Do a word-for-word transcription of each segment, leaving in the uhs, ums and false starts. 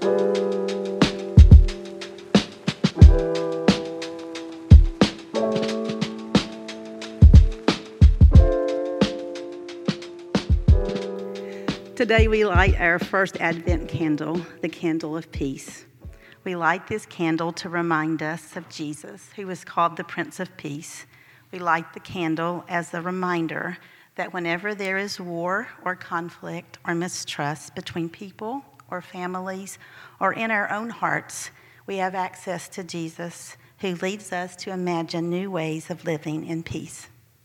Today we light our first Advent candle, the candle of peace. We light this candle to remind us of Jesus, who was called the Prince of Peace. We light the candle as a reminder that whenever there is war or conflict or mistrust between people or families or in our own hearts, we have access to Jesus, who leads us to imagine new ways of living in peace.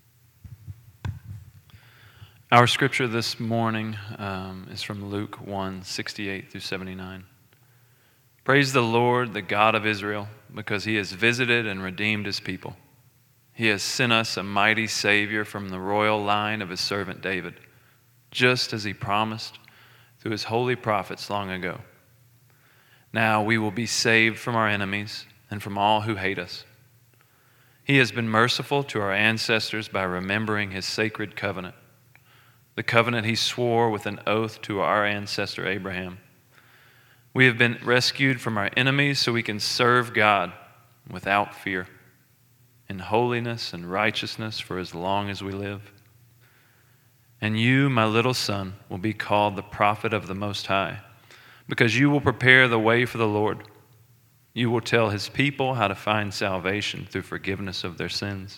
Our scripture this morning um, is from Luke one, sixty-eight through seventy-nine. Praise the Lord, the God of Israel, because he has visited and redeemed his people. He has sent us a mighty Savior from the royal line of his servant David, just as he promised through his holy prophets long ago. Now we will be saved from our enemies and from all who hate us. He has been merciful to our ancestors by remembering his sacred covenant, the covenant he swore with an oath to our ancestor Abraham. We have been rescued from our enemies so we can serve God without fear, in holiness and righteousness for as long as we live. And you, my little son, will be called the prophet of the Most High, because you will prepare the way for the Lord. You will tell his people how to find salvation through forgiveness of their sins.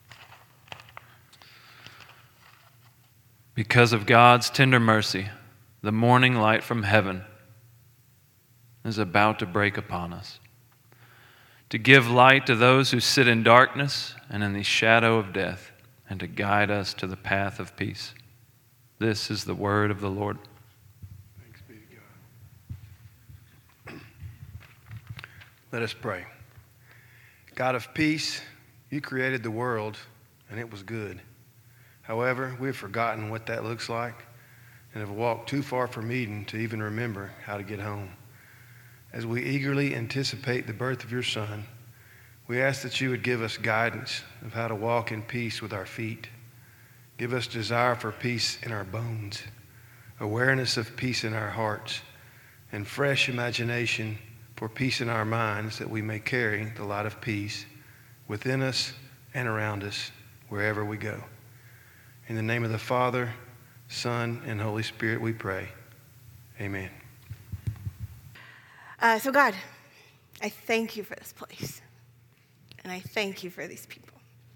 Because of God's tender mercy, the morning light from heaven is about to break upon us, to give light to those who sit in darkness and in the shadow of death, and to guide us to the path of peace. This is the word of the Lord. Thanks be to God. Let us pray. God of peace, you created the world, and it was good. However, we've forgotten what that looks like and have walked too far from Eden to even remember how to get home. As we eagerly anticipate the birth of your Son, we ask that you would give us guidance of how to walk in peace with our feet. Give us desire for peace in our bones, awareness of peace in our hearts, and fresh imagination for peace in our minds, that we may carry the light of peace within us and around us wherever we go. In the name of the Father, Son, and Holy Spirit we pray. Amen. Uh, so God, I thank you for this place. And I thank you for these people.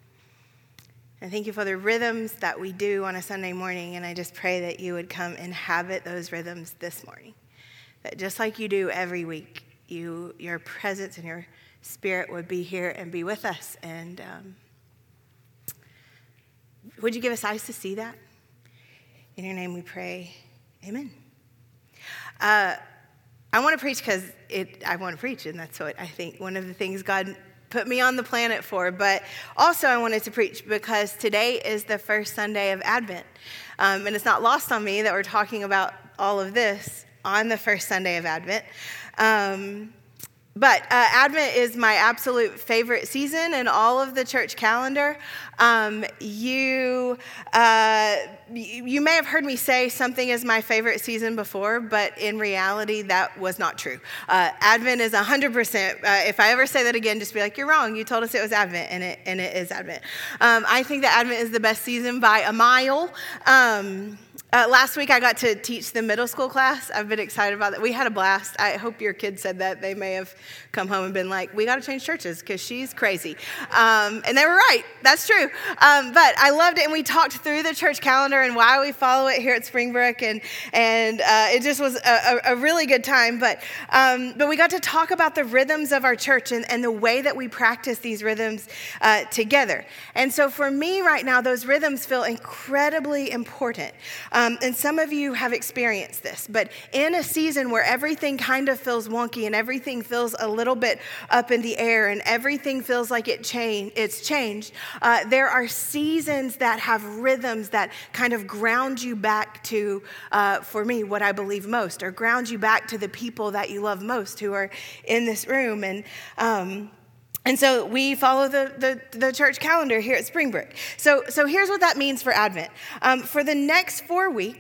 I thank you for the rhythms that we do on a Sunday morning. And I just pray that you would come inhabit those rhythms this morning. That just like you do every week, you, your presence and your spirit would be here and be with us. And um, would you give us eyes to see that? In your name we pray. Amen. Uh, I want to preach because it. I want to preach, and that's what I think one of the things God put me on the planet for. But also I wanted to preach because today is the first Sunday of Advent. Um, and it's not lost on me that we're talking about all of this on the first Sunday of Advent. Um, But uh, Advent is my absolute favorite season in all of the church calendar. Um, you, uh, you may have heard me say something is my favorite season before, but in reality, that was not true. Uh, Advent is one hundred percent. Uh, if I ever say that again, just be like, you're wrong. You told us it was Advent, and it and it is Advent. Um, I think that Advent is the best season by a mile. Um, Uh, last week, I got to teach the middle school class. I've been excited about that. We had a blast. I hope your kids said that. They may have come home and been like, we got to change churches because she's crazy. Um, and they were right. That's true. Um, but I loved it. And we talked through the church calendar and why we follow it here at Springbrook. And and uh, it just was a, a really good time. But um, but we got to talk about the rhythms of our church and, and the way that we practice these rhythms uh, together. And so for me right now, those rhythms feel incredibly important. Um, Um, and some of you have experienced this, but in a season where everything kind of feels wonky and everything feels a little bit up in the air and everything feels like it change, it's changed, uh, there are seasons that have rhythms that kind of ground you back to, uh, for me, what I believe most, or ground you back to the people that you love most who are in this room. And um And so we follow the, the, the church calendar here at Springbrook. So, so here's what that means for Advent. Um, for the next four weeks,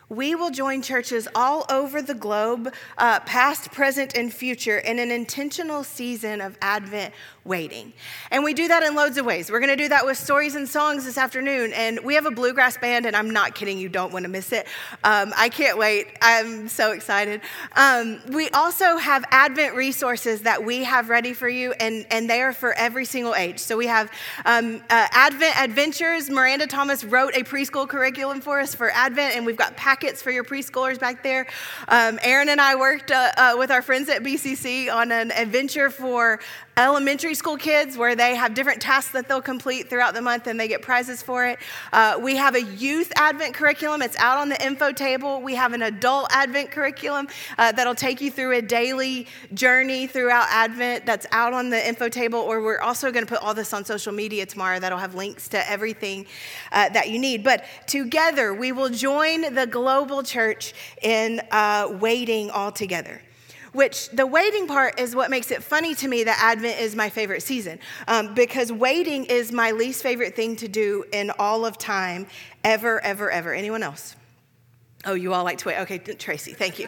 we will join churches all over the globe, uh, past, present, and future, in an intentional season of Advent waiting. And we do that in loads of ways. We're going to do that with stories and songs this afternoon. And we have a bluegrass band, and I'm not kidding. You don't want to miss it. Um, I can't wait. I'm so excited. Um, we also have Advent resources that we have ready for you, and, and they are for every single age. So we have um, uh, Advent Adventures. Miranda Thomas wrote a preschool curriculum for us for Advent, and we've got packets for your preschoolers back there. Um, Aaron and I worked uh, uh, with our friends at B C C on an adventure for elementary school kids where they have different tasks that they'll complete throughout the month and they get prizes for it. Uh, we have a youth Advent curriculum. It's out on the info table. We have an adult Advent curriculum uh, that'll take you through a daily journey throughout Advent that's out on the info table, or we're also going to put all this on social media tomorrow that'll have links to everything uh, that you need. But together we will join the global church in uh, waiting all together. Which the waiting part is what makes it funny to me that Advent is my favorite season, um, because waiting is my least favorite thing to do in all of time, ever, ever, ever. Anyone else? Oh, you all like to wait. Okay, Tracy, thank you.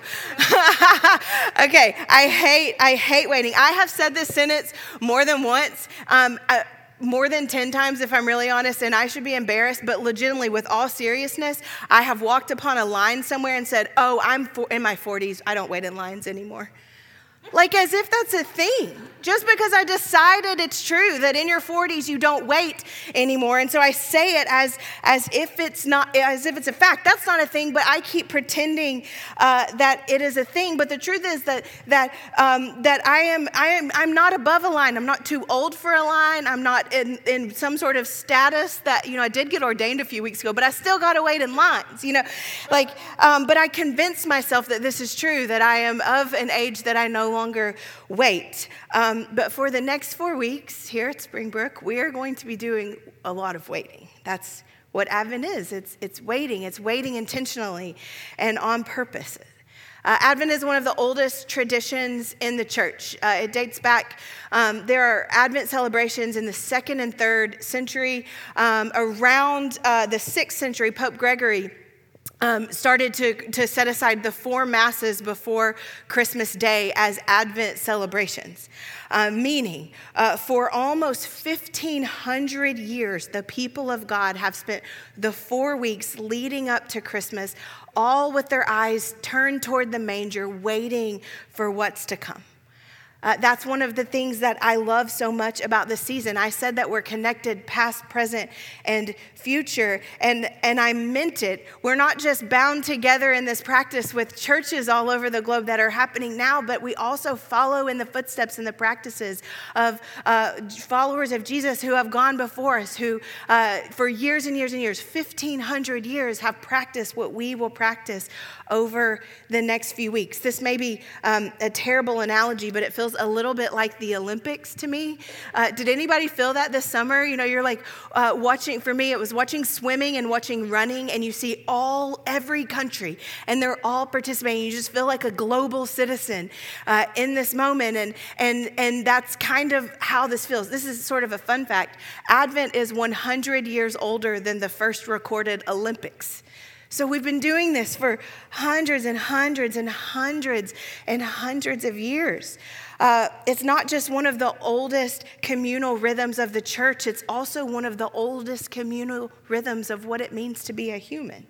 Okay, I hate, I hate waiting. I have said this sentence more than once. Um, I, More than ten times, if I'm really honest, and I should be embarrassed, but legitimately, with all seriousness, I have walked upon a line somewhere and said, oh, I'm for- in my forties, I don't wait in lines anymore. Like as if that's a thing. Just because I decided it's true that in your forties you don't wait anymore. And so I say it as, as if it's not, as if it's a fact. That's not a thing, but I keep pretending uh, that it is a thing. But the truth is that that um, that I am I am I'm not above a line. I'm not too old for a line. I'm not in, in some sort of status that, you know, I did get ordained a few weeks ago, but I still gotta wait in lines, you know. Like, um, but I convinced myself that this is true, that I am of an age that I no longer wait. Um, but for the next four weeks here at Springbrook, we are going to be doing a lot of waiting. That's what Advent is. It's it's waiting. It's waiting intentionally and on purpose. Uh, Advent is one of the oldest traditions in the church. Uh, it dates back, um, there are Advent celebrations in the second and third century. Um, around uh, the sixth century, Pope Gregory Um, started to, to set aside the four masses before Christmas Day as Advent celebrations, uh, meaning uh, for almost fifteen hundred years, the people of God have spent the four weeks leading up to Christmas all with their eyes turned toward the manger, waiting for what's to come. Uh, that's one of the things that I love so much about this season. I said that we're connected past, present, and future, and, and I meant it. We're not just bound together in this practice with churches all over the globe that are happening now, but we also follow in the footsteps and the practices of uh, followers of Jesus who have gone before us, who uh, for years and years and years, fifteen hundred years, have practiced what we will practice over the next few weeks. This may be um, a terrible analogy, but it feels a little bit like the Olympics to me. Uh, did anybody feel that this summer? You know, you're like uh, watching, for me, it was watching swimming and watching running, and you see all, every country, and they're all participating. You just feel like a global citizen uh, in this moment, and, and, and that's kind of how this feels. This is sort of a fun fact. Advent is one hundred years older than the first recorded Olympics. So we've been doing this for hundreds and hundreds and hundreds and hundreds of years. Uh, it's not just one of the oldest communal rhythms of the church. It's also one of the oldest communal rhythms of what it means to be a human.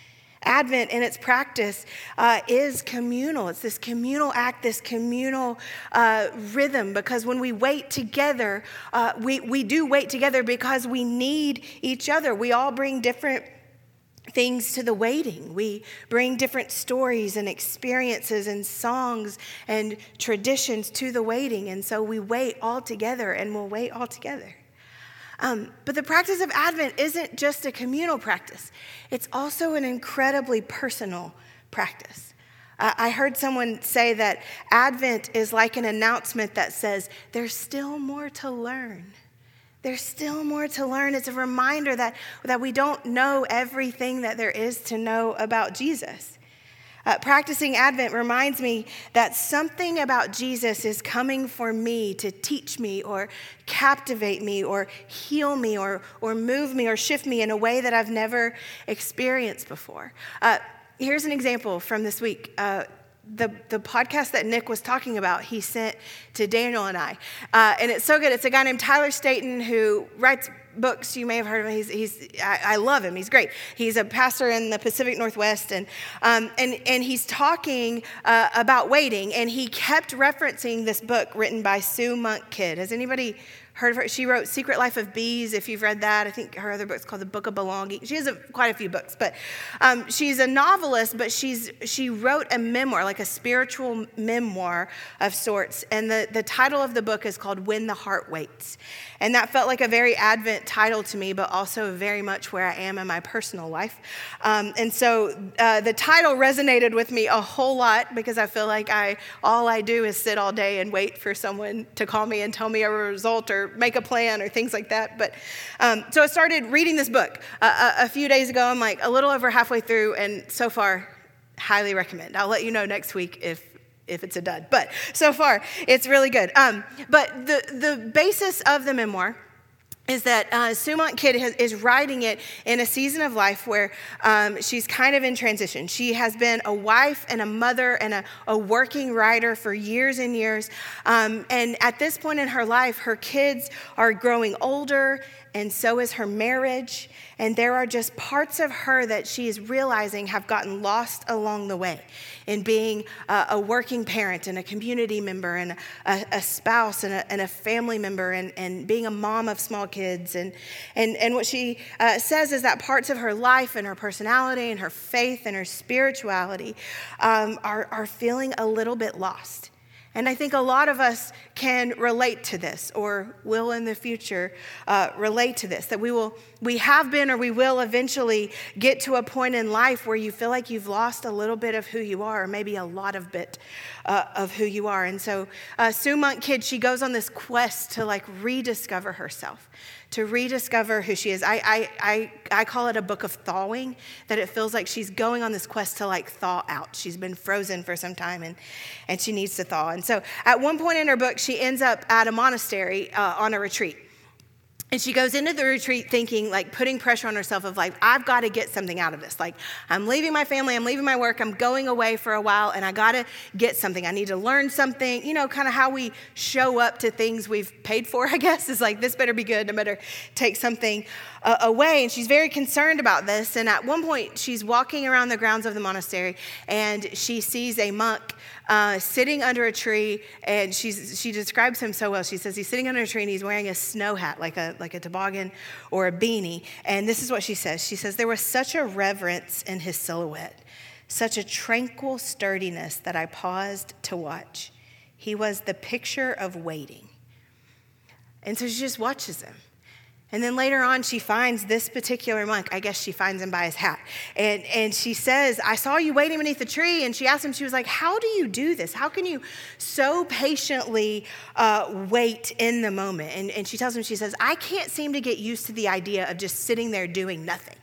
Advent in its practice uh, is communal. It's this communal act, this communal uh, rhythm, because when we wait together, uh, we, we do wait together because we need each other. We all bring different things to the waiting. We bring different stories and experiences and songs and traditions to the waiting. And so we wait all together, and we'll wait all together. Um, but the practice of Advent isn't just a communal practice. It's also an incredibly personal practice. Uh, I heard someone say that Advent is like an announcement that says, there's still more to learn. There's still more to learn. It's a reminder that, that we don't know everything that there is to know about Jesus. Uh, practicing Advent reminds me that something about Jesus is coming for me to teach me or captivate me or heal me or, or move me or shift me in a way that I've never experienced before. Uh, here's an example from this week. Uh, the, the podcast that Nick was talking about, he sent to Daniel and I. Uh, and it's so good. It's a guy named Tyler Staton who writes books. You may have heard of him. He's, he's I, I love him. He's great. He's a pastor in the Pacific Northwest, and um, and and he's talking uh, about waiting, and he kept referencing this book written by Sue Monk Kidd. Has anybody heard of her? She wrote Secret Life of Bees, if you've read that. I think her other book's called The Book of Belonging. She has a, quite a few books, but um, she's a novelist, but she's she wrote a memoir, like a spiritual memoir of sorts, and the, the title of the book is called When the Heart Waits. And that felt like a very Advent title to me, but also very much where I am in my personal life. Um, and so uh, the title resonated with me a whole lot because I feel like I all I do is sit all day and wait for someone to call me and tell me a result or make a plan or things like that. But um, so I started reading this book uh, a, a few days ago. I'm like a little over halfway through, and so far, highly recommend. I'll let you know next week if if it's a dud. But so far, it's really good. Um, but the, the basis of the memoir is that uh, Sue Monk Kidd has, is writing it in a season of life where um, she's kind of in transition. She has been a wife and a mother and a, a working writer for years and years. Um, and at this point in her life, her kids are growing older, and so is her marriage. And there are just parts of her that she is realizing have gotten lost along the way in being a, a working parent and a community member and a, a spouse and a, and a family member and, and being a mom of small kids. And, and, and what she uh, says is that parts of her life and her personality and her faith and her spirituality um, are, are feeling a little bit lost. And I think a lot of us can relate to this, or will in the future uh, relate to this, that we will, we have been or we will eventually get to a point in life where you feel like you've lost a little bit of who you are, or maybe a lot of bit uh, of who you are. And so uh, Sue Monk Kidd, she goes on this quest to like rediscover herself, to rediscover who she is. I, I I I call it a book of thawing, that it feels like she's going on this quest to like thaw out. She's been frozen for some time, and, and she needs to thaw. And so at one point in her book, she ends up at a monastery uh, on a retreat. And she goes into the retreat thinking, like putting pressure on herself of like, I've got to get something out of this. Like, I'm leaving my family, I'm leaving my work, I'm going away for a while, and I got to get something. I need to learn something. You know, kind of how we show up to things we've paid for, I guess, is like, this better be good, I better take something uh, away. And she's very concerned about this. And at one point, she's walking around the grounds of the monastery, and she sees a monk Uh, sitting under a tree, and she's, she describes him so well. She says he's sitting under a tree and he's wearing a snow hat, like a like a toboggan or a beanie. And this is what she says. She says, there was such a reverence in his silhouette, such a tranquil sturdiness that I paused to watch. He was the picture of waiting. And so she just watches him. And then later on, she finds this particular monk. I guess she finds him by his hat. And, and she says, I saw you waiting beneath the tree. And she asked him, she was like, how do you do this? How can you so patiently uh, wait in the moment? And, and she tells him, she says, I can't seem to get used to the idea of just sitting there doing nothing.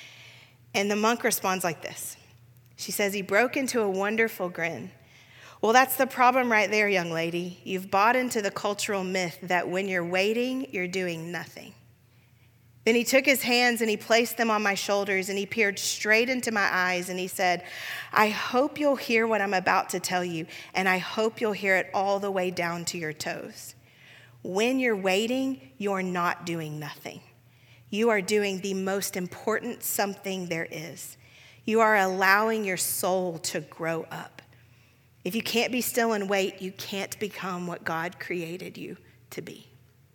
And the monk responds like this. She says, he broke into a wonderful grin. Well, that's the problem right there, young lady. You've bought into the cultural myth that when you're waiting, you're doing nothing. Then he took his hands and he placed them on my shoulders, and he peered straight into my eyes, and he said, I hope you'll hear what I'm about to tell you, and I hope you'll hear it all the way down to your toes. When you're waiting, you're not doing nothing. You are doing the most important something there is. You are allowing your soul to grow up. If you can't be still and wait, you can't become what God created you to be.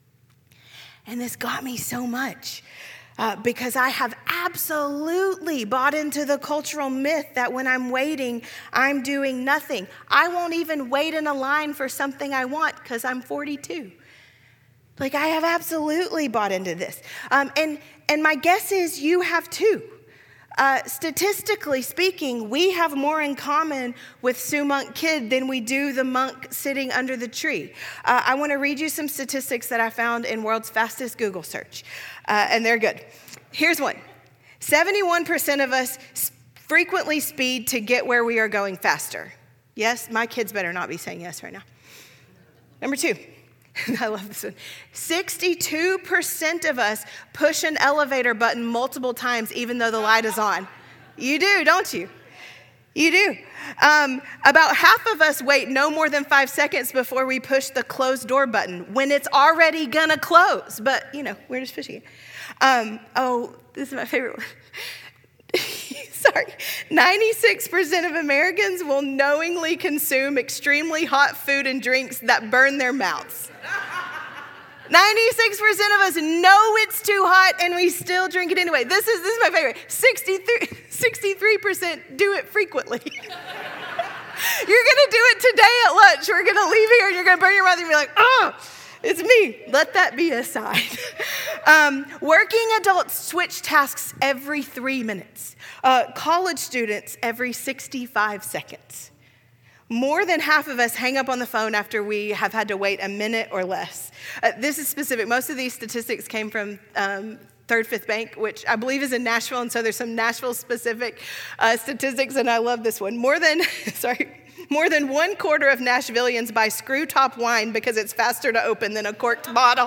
And this got me so much uh, because I have absolutely bought into the cultural myth that when I'm waiting, I'm doing nothing. I won't even wait in a line for something I want because I'm forty-two. Like, I have absolutely bought into this. Um, and, and my guess is you have too. Uh, statistically speaking, we have more in common with Sue Monk Kidd than we do the monk sitting under the tree. Uh, I want to read you some statistics that I found in World's Fastest Google search, uh, and they're good. Here's one. seventy-one percent of us frequently speed to get where we are going faster. Yes, my kids better not be saying yes right now. Number two. I love this one. sixty-two percent of us push an elevator button multiple times even though the light is on. You do, don't you? You do. Um, about half of us wait no more than five seconds before we push the close door button when it's already gonna close. But, you know, we're just pushing it. Um, oh, this is my favorite one. Sorry. ninety-six percent of Americans will knowingly consume extremely hot food and drinks that burn their mouths. ninety-six percent of us know it's too hot and we still drink it anyway. This is this is my favorite. sixty-three, sixty-three percent do it frequently. You're going to do it today at lunch. We're going to leave here and you're going to burn your mouth and be like, oh, it's me. Let that be a sign. um, working adults switch tasks every three minutes. Uh, college students every sixty-five seconds. More than half of us hang up on the phone after we have had to wait a minute or less. Uh, this is specific. Most of these statistics came from um, Third Fifth Bank, which I believe is in Nashville, and so there's some Nashville-specific uh, statistics, and I love this one. More than, sorry, more than one quarter of Nashvillians buy screw top wine because it's faster to open than a corked bottle.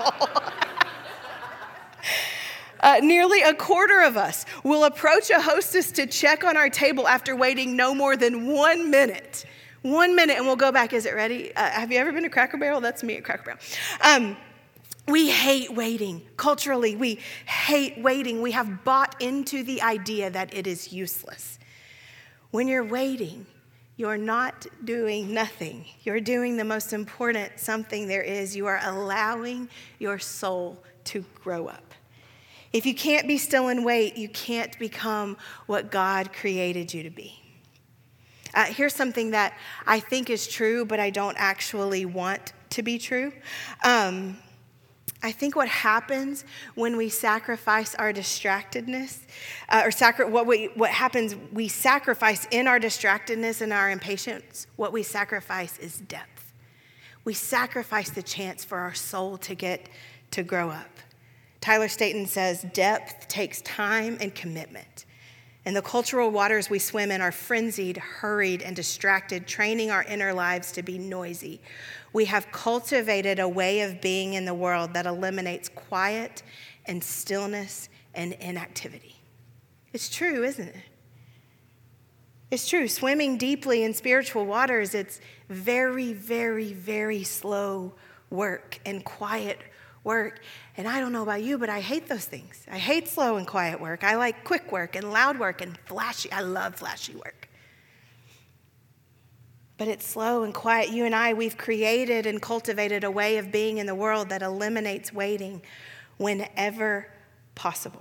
Uh, nearly a quarter of us will approach a hostess to check on our table after waiting no more than one minute. One minute, and we'll go back. Is it ready? Uh, have you ever been to Cracker Barrel? That's me at Cracker Barrel. Um, we hate waiting. Culturally, we hate waiting. We have bought into the idea that it is useless. When you're waiting, you're not doing nothing. You're doing the most important something there is. You are allowing your soul to grow up. If you can't be still and wait, you can't become what God created you to be. Uh, here's something that I think is true, but I don't actually want to be true. Um, I think what happens when we sacrifice our distractedness, uh, or sacri- what we what happens, we sacrifice in our distractedness and our impatience, what we sacrifice is depth. We sacrifice the chance for our soul to get to grow up. Tyler Staton says, depth takes time and commitment. And the cultural waters we swim in are frenzied, hurried, and distracted, training our inner lives to be noisy. We have cultivated a way of being in the world that eliminates quiet and stillness and inactivity. It's true, isn't it? It's true. Swimming deeply in spiritual waters, it's very, very, very slow work and quiet work. And I don't know about you, but I hate those things. I hate slow and quiet work. I like quick work and loud work and flashy. I love flashy work. But it's slow and quiet. You and I, we've created and cultivated a way of being in the world that eliminates waiting whenever possible.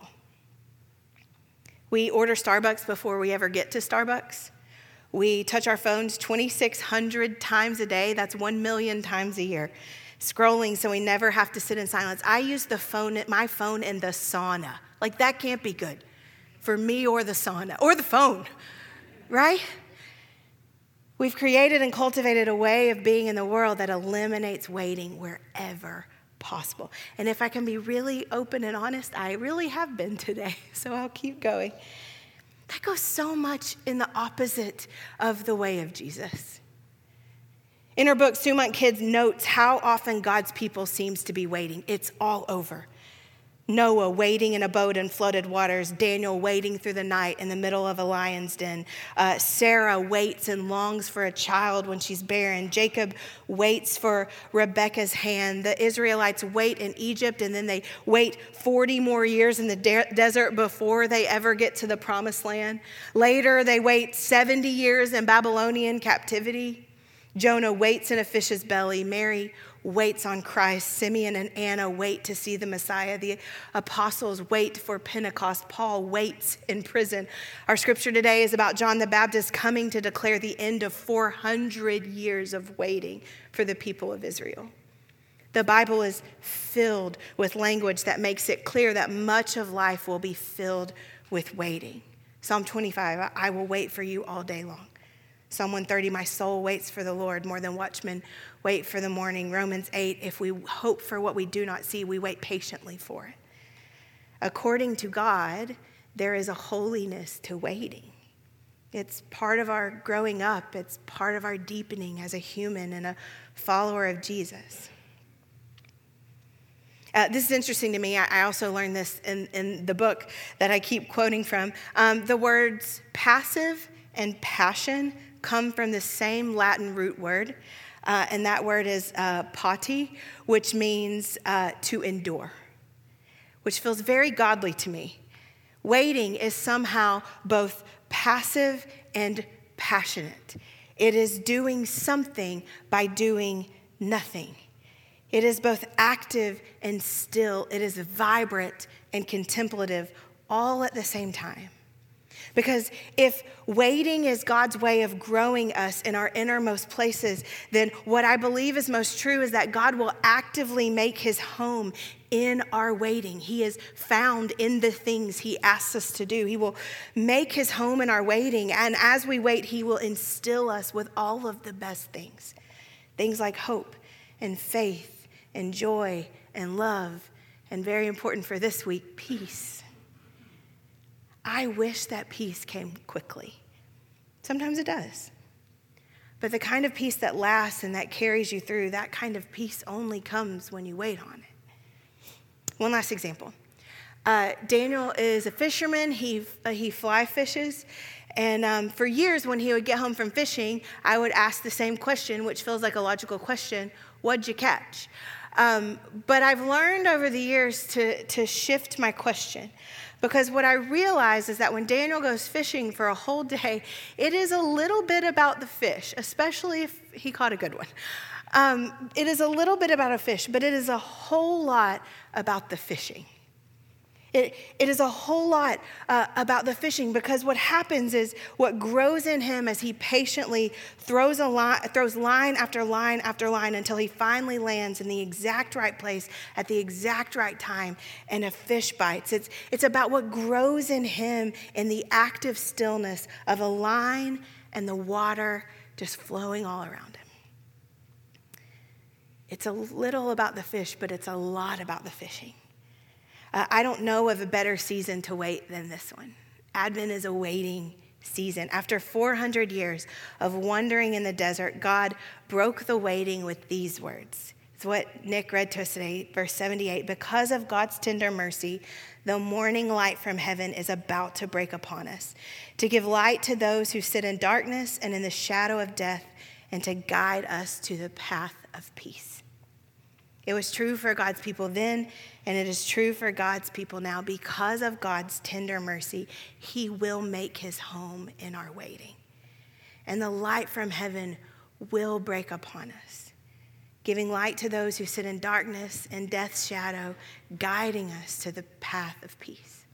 We order Starbucks before we ever get to Starbucks. We touch our phones twenty-six hundred times a day. That's one million times a year. Scrolling so we never have to sit in silence. I use the phone, my phone in the sauna. Like, that can't be good for me or the sauna or the phone, right? We've created and cultivated a way of being in the world that eliminates waiting wherever possible. And if I can be really open and honest, I really have been today, so I'll keep going. That goes so much in the opposite of the way of Jesus. In her book, Sue Monk Kids notes how often God's people seems to be waiting. It's all over. Noah waiting in a boat in flooded waters. Daniel waiting through the night in the middle of a lion's den. Uh, Sarah waits and longs for a child when she's barren. Jacob waits for Rebekah's hand. The Israelites wait in Egypt, and then they wait forty more years in the de- desert before they ever get to the promised land. Later, they wait seventy years in Babylonian captivity. Jonah waits in a fish's belly. Mary waits on Christ. Simeon and Anna wait to see the Messiah. The apostles wait for Pentecost. Paul waits in prison. Our scripture today is about John the Baptist coming to declare the end of four hundred years of waiting for the people of Israel. The Bible is filled with language that makes it clear that much of life will be filled with waiting. Psalm twenty-five, I will wait for you all day long. Psalm one thirty, my soul waits for the Lord more than watchmen wait for the morning. Romans eight, if we hope for what we do not see, we wait patiently for it. According to God, there is a holiness to waiting. It's part of our growing up. It's part of our deepening as a human and a follower of Jesus. Uh, this is interesting to me. I, I also learned this in, in the book that I keep quoting from. Um, the words passive and passion come from the same Latin root word, uh, and that word is uh, pati, which means uh, to endure, which feels very godly to me. Waiting is somehow both passive and passionate. It is doing something by doing nothing. It is both active and still. It is vibrant and contemplative all at the same time. Because if waiting is God's way of growing us in our innermost places, then what I believe is most true is that God will actively make his home in our waiting. He is found in the things he asks us to do. He will make his home in our waiting. And as we wait, he will instill us with all of the best things. Things like hope and faith and joy and love. And very important for this week, peace. I wish that peace came quickly. Sometimes it does. But the kind of peace that lasts and that carries you through, that kind of peace only comes when you wait on it. One last example. Uh, Daniel is a fisherman. He, uh, he fly fishes. And um, for years when he would get home from fishing, I would ask the same question, which feels like a logical question: what'd you catch? Um, but I've learned over the years to, to shift my question. Because what I realize is that when Daniel goes fishing for a whole day, it is a little bit about the fish, especially if he caught a good one. Um, it is a little bit about a fish, but it is a whole lot about the fishing. It, it is a whole lot uh, about the fishing, because what happens is what grows in him as he patiently throws a line, throws line after line after line until he finally lands in the exact right place at the exact right time and a fish bites. It's, it's about what grows in him in the active stillness of a line and the water just flowing all around him. It's a little about the fish, but it's a lot about the fishing. Uh, I don't know of a better season to wait than this one. Advent is a waiting season. After four hundred years of wandering in the desert, God broke the waiting with these words. It's what Nick read to us today, verse seventy-eight. Because of God's tender mercy, the morning light from heaven is about to break upon us, to give light to those who sit in darkness and in the shadow of death, and to guide us to the path of peace. It was true for God's people then, and it is true for God's people now. Because of God's tender mercy, he will make his home in our waiting. And the light from heaven will break upon us, giving light to those who sit in darkness and death's shadow, guiding us to the path of peace.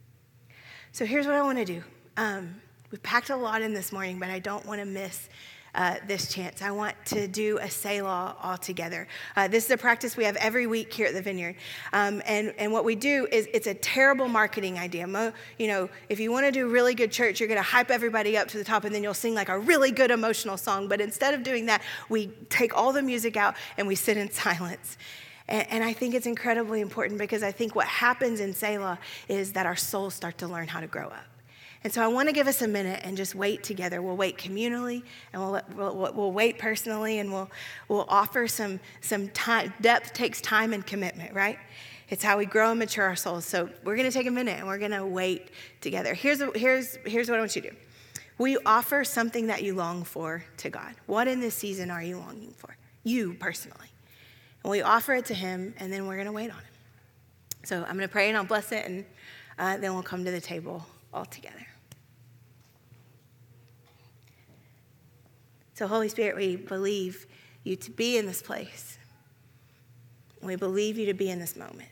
So here's what I want to do. Um, we've packed a lot in this morning, but I don't want to miss Uh, this chance. I want to do a Selah all together. Uh, this is a practice we have every week here at the Vineyard. Um, and, and what we do is, it's a terrible marketing idea. Mo, you know, if you want to do really good church, you're going to hype everybody up to the top, and then you'll sing like a really good emotional song. But instead of doing that, we take all the music out and we sit in silence. And, and I think it's incredibly important, because I think what happens in Selah is that our souls start to learn how to grow up. And so I want to give us a minute and just wait together. We'll wait communally, and we'll we'll, we'll wait personally, and we'll we'll offer some some time. Depth takes time and commitment, right? It's how we grow and mature our souls. So we're going to take a minute and we're going to wait together. Here's here's here's what I want you to do. Will you offer something that you long for to God? What in this season are you longing for? You personally. And we offer it to him, and then we're going to wait on him. So I'm going to pray and I'll bless it, and uh, then we'll come to the table all together. So Holy Spirit, we believe you to be in this place. We believe you to be in this moment.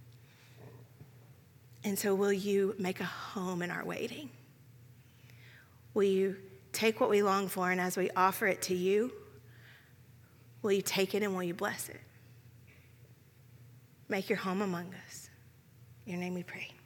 And so will you make a home in our waiting? Will you take what we long for, and as we offer it to you, will you take it and will you bless it? Make your home among us. In your name we pray.